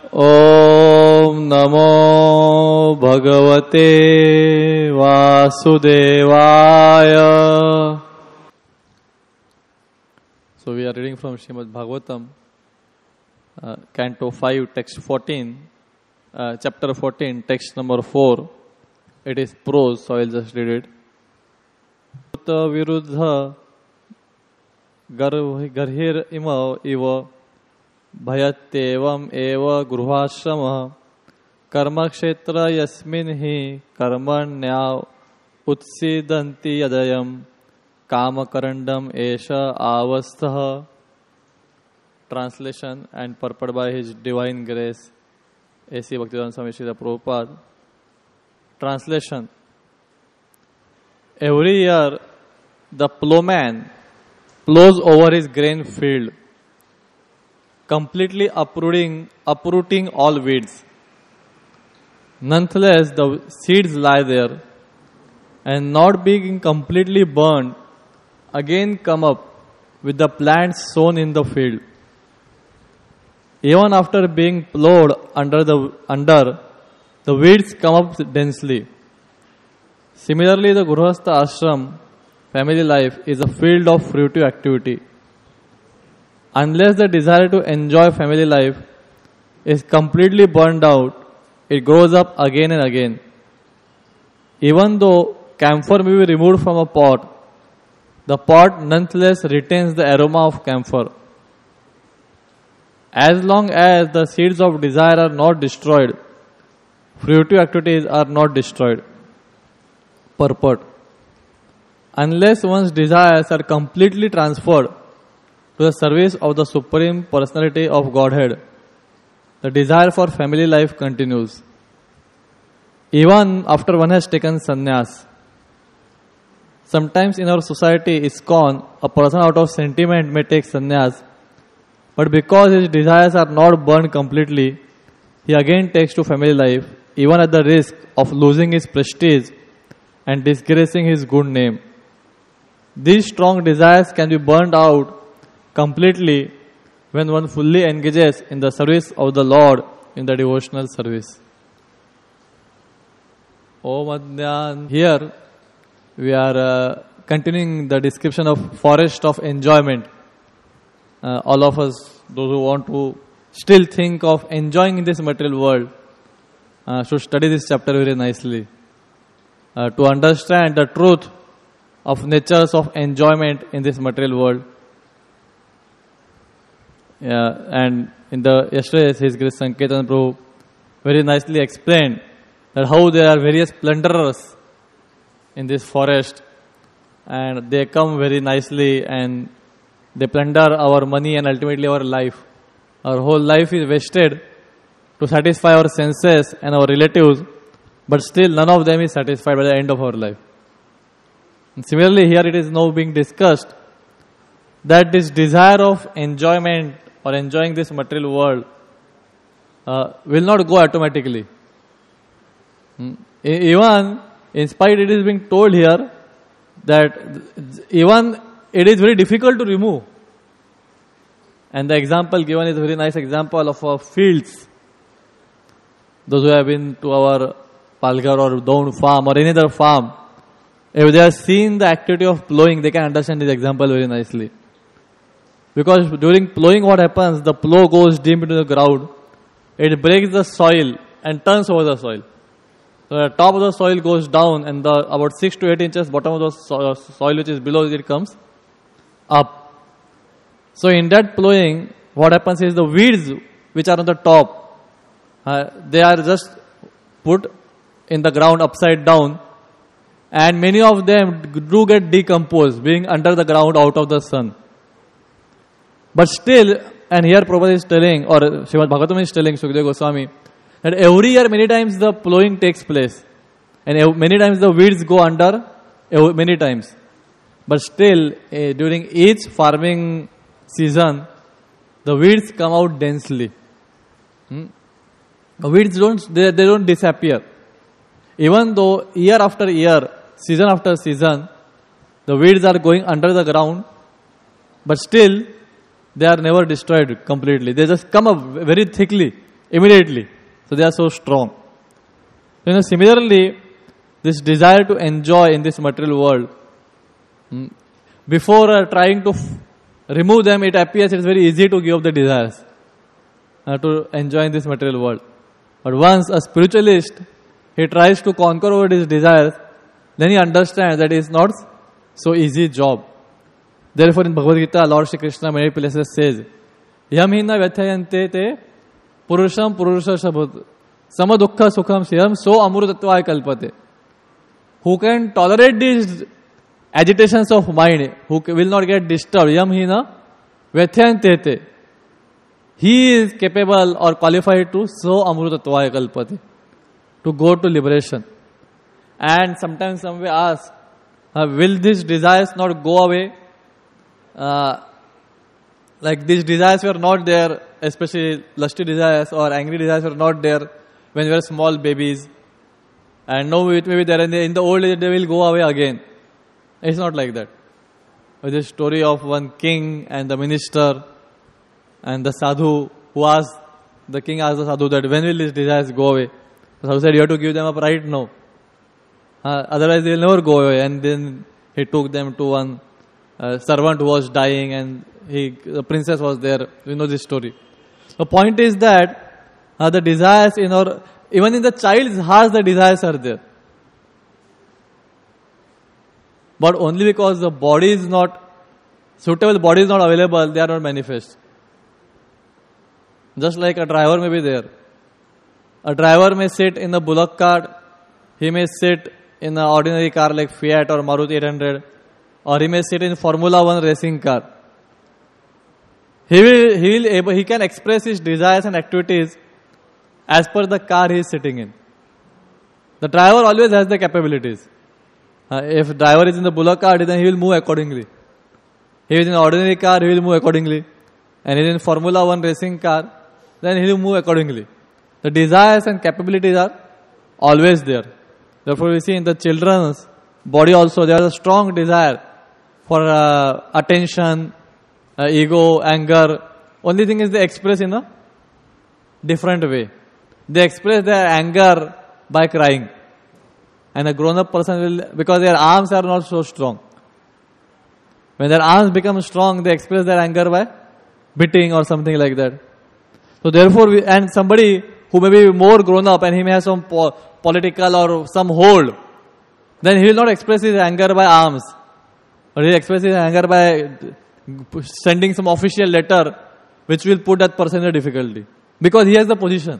Om Namo Bhagavate Vasudevaya. So we are reading from Srimad Bhagavatam, Canto 5, Text 14, Chapter 14, Text number 4. It is prose, so I will just read it. Uta viruddha garhir ima iva bhayatevam eva gruhashrama karma kshetra yasmin hi karmanya utsidanti yadayam kama karandam esha avastha. Translation and purport by His Divine Grace A.C. Bhaktivedanta Swami Srila Prabhupada. Translation: every year the plowman plows over his grain field, completely uprooting all weeds. Nonetheless, the seeds lie there and, not being completely burned, again come up with the plants sown in the field. Even after being plowed under, the weeds come up densely. Similarly, the Grihastha ashram, family life, is a field of fruitive activity. Unless the desire to enjoy family life is completely burned out, it grows up again and again. Even though camphor may be removed from a pot, the pot nonetheless retains the aroma of camphor. As long as the seeds of desire are not destroyed, fruitive activities are not destroyed. Purport: unless one's desires are completely transferred to the service of the Supreme Personality of Godhead, the desire for family life continues. Even after one has taken sannyas. Sometimes in our society, ISKCON, a person out of sentiment may take sannyas, but because his desires are not burned completely, he again takes to family life, even at the risk of losing his prestige and disgracing his good name. These strong desires can be burned out completely when one fully engages in the service of the Lord in the devotional service. Om Adnan. Here we are continuing the description of forest of enjoyment. All of us, those who want to still think of enjoying in this material world, should study this chapter very nicely to understand the truth of natures of enjoyment in this material world. And in the yesterday's His Grace Sanketan Prabhu very nicely explained that how there are various plunderers in this forest, and they come very nicely and they plunder our money and ultimately our life. Our whole life is wasted to satisfy our senses and our relatives, but still none of them is satisfied by the end of our life. And similarly, here it is now being discussed that this desire of enjoyment or enjoying this material world will not go automatically. Even in spite it is being told here that even it is very difficult to remove. And the example given is a very nice example of our fields. Those who have been to our Palghar or Daun farm or any other farm, if they have seen the activity of plowing, they can understand this example very nicely. Because during plowing, what happens? The plow goes deep into the ground, it breaks the soil and turns over the soil. So the top of the soil goes down, and about 6 to 8 inches bottom of the soil which is below it comes up. So in that plowing, what happens is the weeds which are on the top, they are just put in the ground upside down, and many of them do get decomposed, being under the ground out of the sun. But still, and here Prabhupada is telling, or Srimad Bhagavatam is telling Shukadeva Goswami, that every year many times the plowing takes place, and many times the weeds go under, many times. But still, during each farming season, the weeds come out densely. The weeds don't disappear. Even though year after year, season after season, the weeds are going under the ground, but still they are never destroyed completely. They just come up very thickly immediately. So they are so strong. Similarly, this desire to enjoy in this material world, before trying to remove them, it appears it's very easy to give up the desires to enjoy in this material world. But once a spiritualist, he tries to conquer over his desires, then he understands that it's not so easy job. Therefore, in Bhagavad Gita, Lord Shri Krishna many places says, Yam hina vyathayante te purusham purusha shabut sama dukkha sukham siyam so amrutatva kalpate. Who can tolerate these agitations of mind, who will not get disturbed, Yam hina vyathayante te. He is capable or qualified to so amrutatva kalpate, to go to liberation. And sometimes some will ask, will these desires not go away? Like these desires were not there, especially lusty desires or angry desires were not there when we were small babies. And now it may be there, and in the old age they will go away again. It's not like that. With the story of one king and the minister and the sadhu who asked, the king asked the sadhu that when will these desires go away? The sadhu said, you have to give them up right now. Otherwise they will never go away. And then he took them to one servant who was dying, and the princess was there. You know this story. The point is that the desires even in the child's heart, the desires are there. But only because the body is not suitable, body is not available, they are not manifest. Just like a driver may be there. A driver may sit in a bullock cart, he may sit in an ordinary car like Fiat or Maruti 800, or he may sit in Formula 1 racing car. He can express his desires and activities as per the car he is sitting in. The driver always has the capabilities. If driver is in the bullock cart, then he will move accordingly. He is in an ordinary car, he will move accordingly. And he is in Formula 1 racing car, then he will move accordingly. The desires and capabilities are always there. Therefore, we see in the children's body also there is a strong desire for attention, ego, anger. Only thing is they express in a different way. They express their anger by crying. And a grown-up person will, because their arms are not so strong. When their arms become strong, they express their anger by beating or something like that. So therefore, and somebody who may be more grown-up and he may have some political or some hold, then he will not express his anger by arms. But he will express his anger by sending some official letter which will put that person in a difficulty. Because he has the position.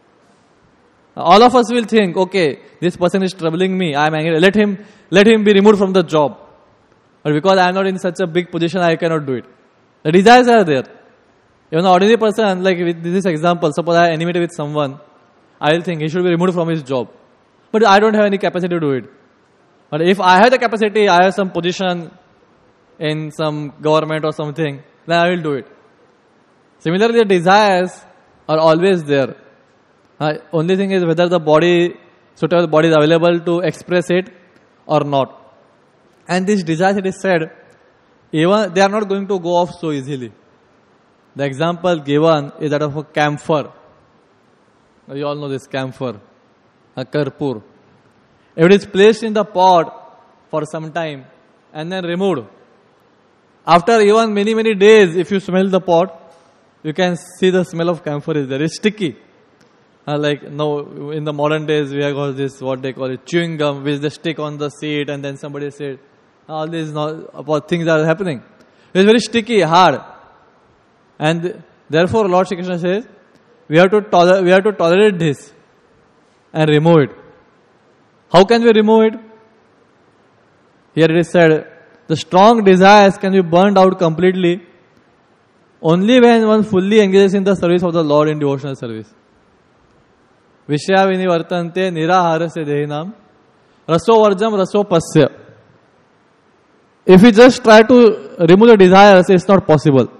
All of us will think, okay, this person is troubling me, I am angry, let him be removed from the job. But because I am not in such a big position, I cannot do it. The desires are there. Even an ordinary person, like with this example, suppose I am enmity with someone, I will think he should be removed from his job. But I don't have any capacity to do it. But if I have the capacity, I have some position in some government or something, then I will do it. Similarly, the desires are always there. Only thing is whether the suitable body is available to express it or not. And these desires, it is said, even they are not going to go off so easily. The example given is that of a camphor. You all know this camphor, a karpur. If it is placed in the pot for some time and then removed, after even many days, if you smell the pot, you can see the smell of camphor is there. It's sticky. Like now, in the modern days, we have got this, what they call it, chewing gum, which they stick on the seat and then somebody said, all these things are happening. It's very sticky, hard. And therefore, Lord Shri Krishna says, we have to tolerate this and remove it. How can we remove it? Here it is said, the strong desires can be burned out completely only when one fully engages in the service of the Lord in devotional service. Vishya vinivartante niraharasya dehinam raso varjam raso pasya. If we just try to remove the desires, it's not possible.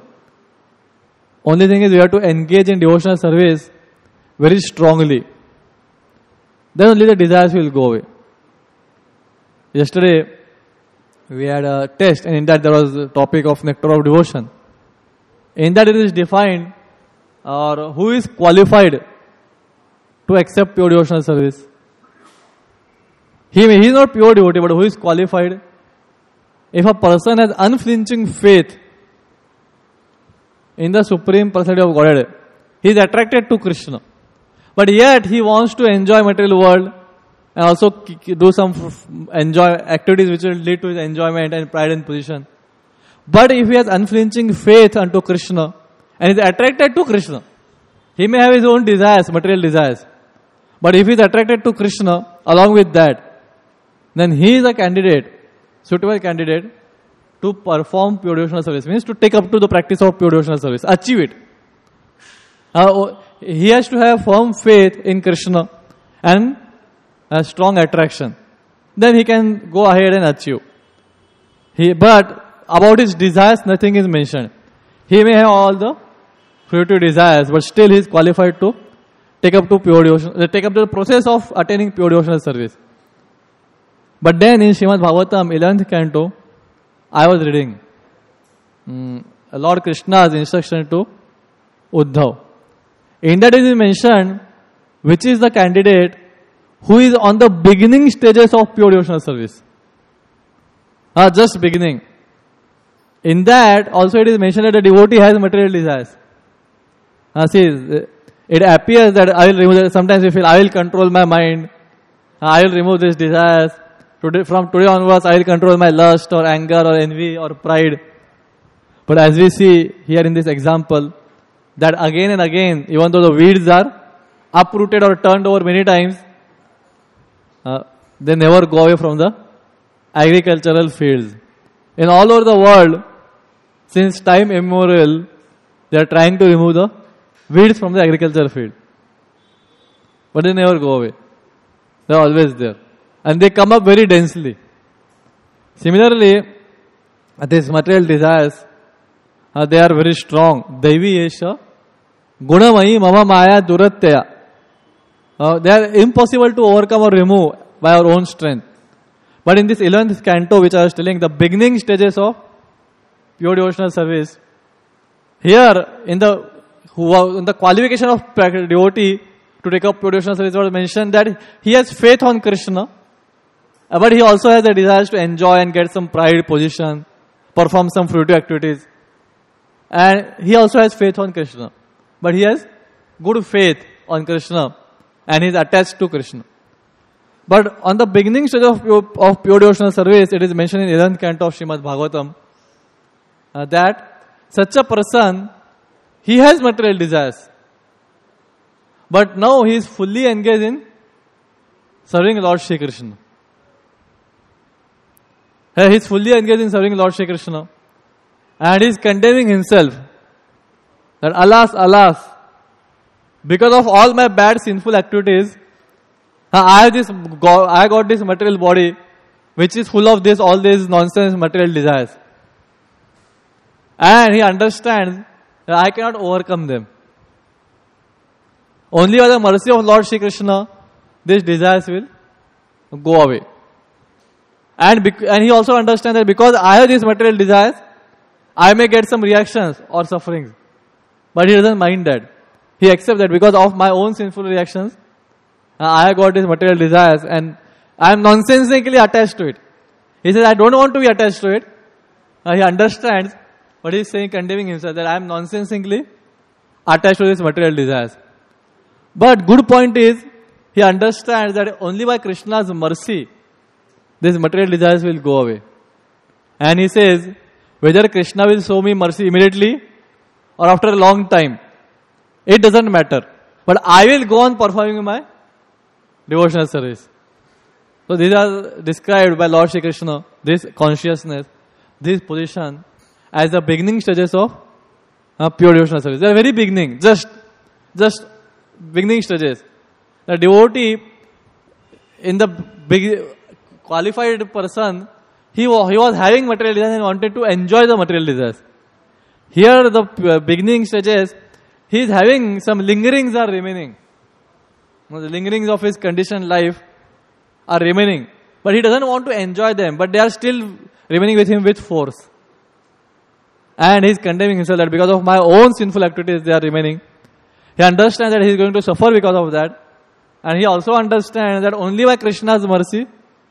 Only thing is we have to engage in devotional service very strongly. Then only the desires will go away. Yesterday, we had a test, and in that there was the topic of nectar of devotion. In that it is defined, or who is qualified to accept pure devotional service? He is not pure devotee, but who is qualified? If a person has unflinching faith in the Supreme Personality of Godhead, he is attracted to Krishna. But yet he wants to enjoy material world and also do some enjoy activities which will lead to his enjoyment and pride and position. But if he has unflinching faith unto Krishna and is attracted to Krishna, he may have his own desires, material desires. But if he is attracted to Krishna along with that, then he is a candidate, suitable candidate to perform pure devotional service. Means to take up to the practice of pure devotional service, achieve it. He has to have firm faith in Krishna and a strong attraction. Then he can go ahead and achieve. But about his desires, nothing is mentioned. He may have all the fruitive desires, but still he is qualified to take up to the process of attaining pure devotional service. But then in Srimad Bhagavatam, 11th canto, I was reading Lord Krishna's instruction to Uddhav. In that it is mentioned which is the candidate who is on the beginning stages of pure devotional service. Just beginning. In that also it is mentioned that the devotee has material desires. See, it appears that I will remove that. Sometimes we feel I will control my mind. I will remove these desires. From today onwards I will control my lust or anger or envy or pride. But as we see here in this example, that again and again, even though the weeds are uprooted or turned over many times, they never go away from the agricultural fields. In all over the world, since time immemorial, they are trying to remove the weeds from the agricultural field. But they never go away. They are always there. And they come up very densely. Similarly, these material desires, they are very strong. Devi Yesha, Gunamayi Mama Maya Durattaya. They are impossible to overcome or remove by our own strength. But in this 11th canto, which I was telling, the beginning stages of pure devotional service, here in the qualification of devotee to take up pure devotional service, was mentioned that he has faith on Krishna, but he also has a desire to enjoy and get some pride, position, perform some fruitive activities. And he also has faith on Krishna. But he has good faith on Krishna and he is attached to Krishna. But on the beginning stage of pure devotional service, it is mentioned in 11th canto of Srimad Bhagavatam that such a person, he has material desires. But now he is fully engaged in serving Lord Shri Krishna. He is fully engaged in serving Lord Shri Krishna. And he is condemning himself that alas, alas, because of all my bad sinful activities, I got this material body which is full of all these nonsense material desires. And he understands that I cannot overcome them. Only by the mercy of Lord Shri Krishna, these desires will go away. And he also understands that because I have these material desires, I may get some reactions or sufferings. But he doesn't mind that. He accepts that because of my own sinful reactions, I have got these material desires and I am nonsensically attached to it. He says, I don't want to be attached to it. He understands, but he is saying, condemning himself, that I am nonsensically attached to these material desires. But good point is, he understands that only by Krishna's mercy, these material desires will go away. And he says, whether Krishna will show me mercy immediately or after a long time, it doesn't matter. But I will go on performing my devotional service. So these are described by Lord Shri Krishna, this consciousness, this position, as the beginning stages of pure devotional service. They are very beginning, just beginning stages. The devotee, in the qualified person, he was having material desires and wanted to enjoy the material desires. Here the beginning stages, he is having some lingerings are remaining. The lingerings of his conditioned life are remaining. But he doesn't want to enjoy them. But they are still remaining with him with force. And he is condemning himself that because of my own sinful activities they are remaining. He understands that he is going to suffer because of that. And he also understands that only by Krishna's mercy,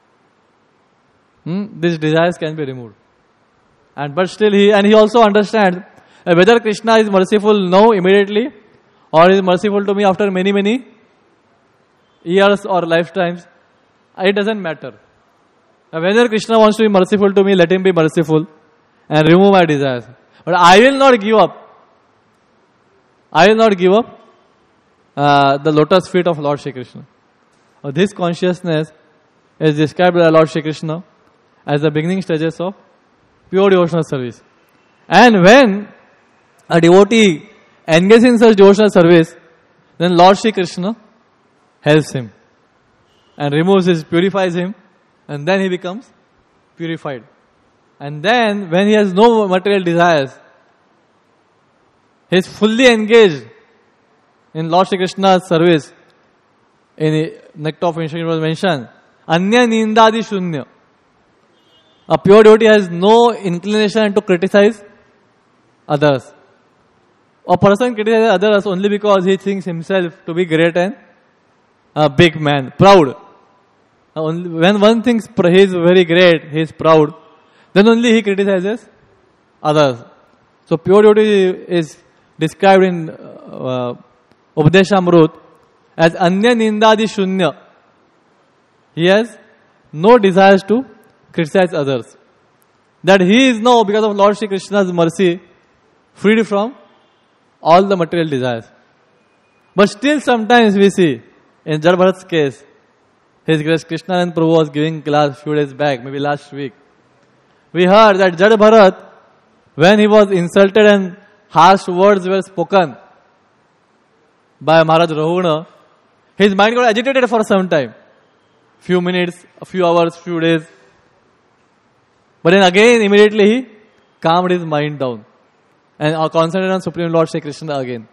these desires can be removed. But still he also understands whether Krishna is merciful now immediately or is merciful to me after many, many years or lifetimes. It doesn't matter. Whether Krishna wants to be merciful to me, let him be merciful and remove my desires. But I will not give up. I will not give up the lotus feet of Lord Shri Krishna. This consciousness is described by Lord Shri Krishna as the beginning stages of pure devotional service. And when a devotee engages in such devotional service, then Lord Shri Krishna helps him and purifies him, and then he becomes purified. And then when he has no material desires, he is fully engaged in Lord Shri Krishna's service. In the Nectar of Instruction was mentioned, Anya Nindadi Shunya. A pure devotee has no inclination to criticize others. A person criticizes others only because he thinks himself to be great and a big man, proud. When one thinks he is very great, he is proud, then only he criticizes others. So pure devotee is described in Upadeshamrut as Anya Nindadi Shunya. He has no desires to criticize others. That he is now, because of Lord Shri Krishna's mercy, freed from all the material desires. But still sometimes we see, in Jad Bharat's case, His Grace Krishnanand Prabhu was giving class few days back, maybe last week. We heard that Jad Bharat, when he was insulted and harsh words were spoken by Maharaj Rahuna, his mind got agitated for some time. Few minutes, a few hours, few days. But then again, immediately he calmed his mind down and concentrated on Supreme Lord Shri Krishna again.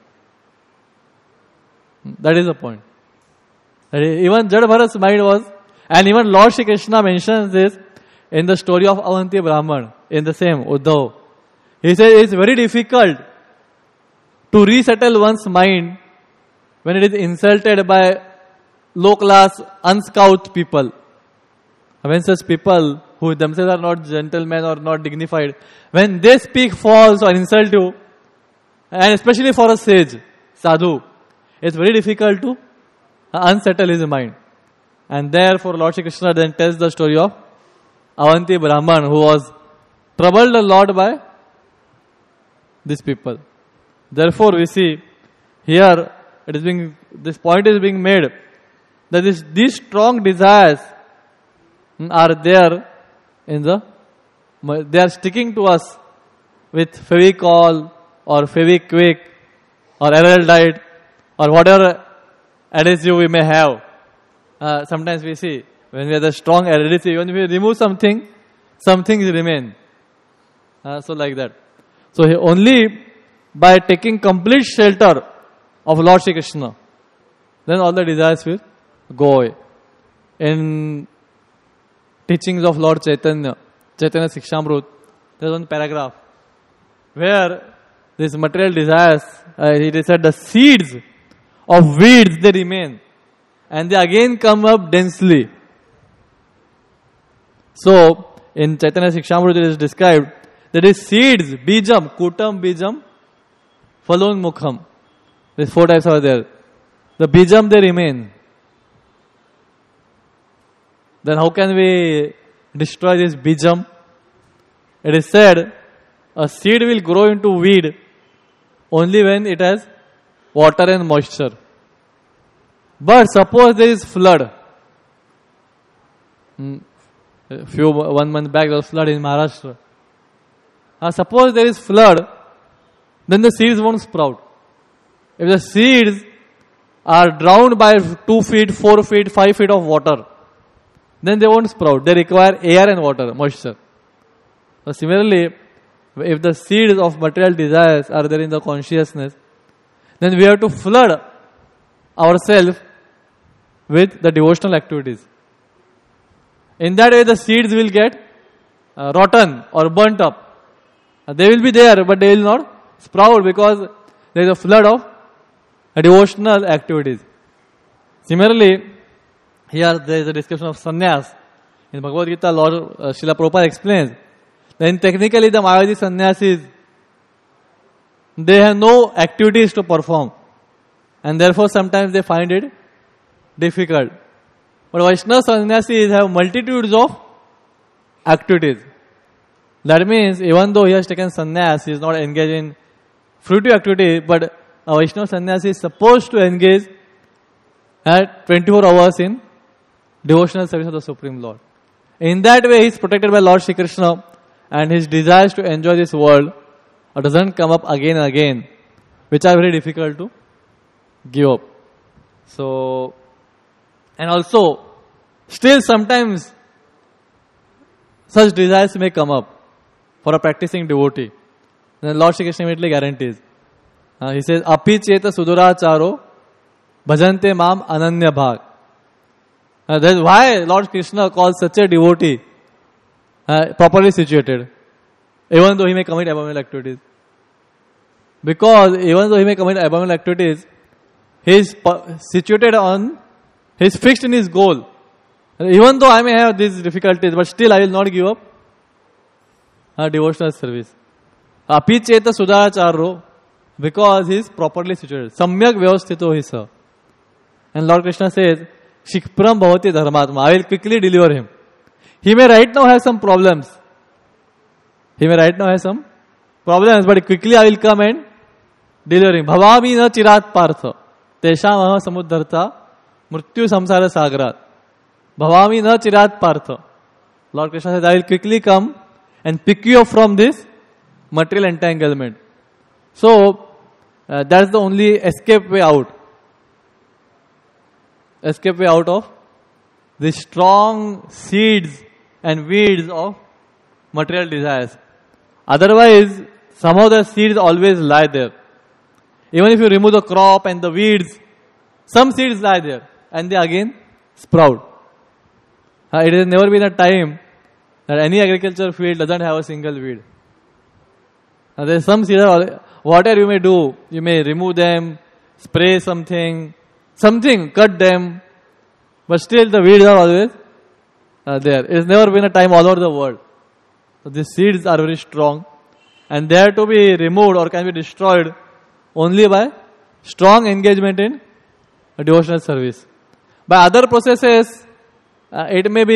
That is the point. Even Jad Bharat's mind was, and even Lord Shri Krishna mentions this in the story of Avanti Brahman, in the same Uddhav. He says it's very difficult to resettle one's mind when it is insulted by low-class, unscout people. When such people who themselves are not gentlemen or not dignified, when they speak false or insult you, and especially for a sage, sadhu, it's very difficult to unsettle his mind. And therefore Lord Shri Krishna then tells the story of Avanti Brahman, who was troubled a lot by these people. Therefore we see here this point is being made that these strong desires are there they are sticking to us with Fevicol or Fevikwik or Araldite or whatever adhesive we may have. Sometimes we see when we have the strong adhesive, when we remove something, some things remain. So like that. So only by taking complete shelter of Lord Shri Krishna, then all the desires will go away. In teachings of Lord Chaitanya Shikshamrut, there is one paragraph where these material desires, it is said the seeds of weeds they remain and they again come up densely. So in Chaitanya Shikshamrut it is described that these seeds, bijam, kutam bijam, phalon mukham. These 4 types are there. The bijam they remain. Then how can we destroy this bijam? It is said a seed will grow into weed only when it has water and moisture. But suppose there is flood. One month back there was flood in Maharashtra. Suppose there is flood, then the seeds won't sprout. If the seeds are drowned by 2 feet, 4 feet, 5 feet of water, then they won't sprout. They require air and water, moisture. So similarly, if the seeds of material desires are there in the consciousness, then we have to flood ourselves with the devotional activities. In that way, the seeds will get rotten or burnt up. They will be there, but they will not sprout because there is a flood of devotional activities. Similarly, here there is a description of sannyas. In Bhagavad Gita, Lord Srila Prabhupada explains, then technically the Mayavadi sannyasis, they have no activities to perform. And therefore sometimes they find it difficult. But Vaishnava sannyasis have multitudes of activities. That means even though he has taken sannyas, he is not engaged in fruitive activity, but a Vaishnava sannyasi is supposed to engage at 24 hours in devotional service of the Supreme Lord. In that way, he is protected by Lord Shri Krishna, and his desires to enjoy this world doesn't come up again and again, which are very difficult to give up. So, and also, still sometimes such desires may come up for a practicing devotee. Then Lord Shri Krishna immediately guarantees. He says, Api cheta suduracharo bhajante mam ananya bhag. That's why Lord Krishna calls such a devotee properly situated, even though he may commit abominable activities. Because even though he may commit abominable activities, he is situated on, he is fixed in his goal. Even though I may have these difficulties, but still I will not give up devotional service. Api cheta sudacharo, because he is properly situated. Samyak vyavasthito hisa. And Lord Krishna says, Shikpram bhavati dharmatma. I will quickly deliver him. He may right now have some problems. But quickly I will come and deliver him. Bhavami na chirat partha. Tesham aha samudharta. Mrityu samsara sagrat. Bhavami na chirat partha. Lord Krishna says, I will quickly come and pick you up from this material entanglement. So, that's the only escape way out. Escape way out of the strong seeds and weeds of material desires. Otherwise, somehow the seeds always lie there. Even if you remove the crop and the weeds, some seeds lie there and they again sprout. It has never been a time that any agriculture field doesn't have a single weed. There are some seeds, whatever you may do, you may remove them, spray something, cut them, but still the weeds are always there. It has never been a time all over the world. So these seeds are very strong and they have to be removed or can be destroyed only by strong engagement in a devotional service. By other processes, they may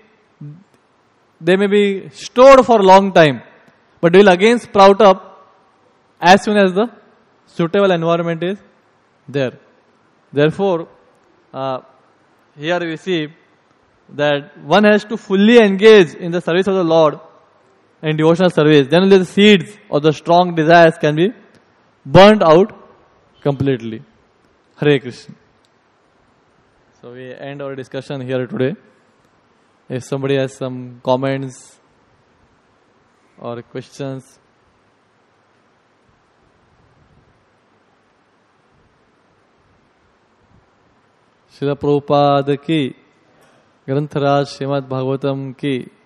be stored for a long time, but they will again sprout up as soon as the suitable environment is there. Therefore, here we see that one has to fully engage in the service of the Lord in devotional service. Then only the seeds or the strong desires can be burned out completely. Hare Krishna. So we end our discussion here today. If somebody has some comments or questions. Srila Prabhupada ki, Grantharaja Srimad Bhagavatam ki.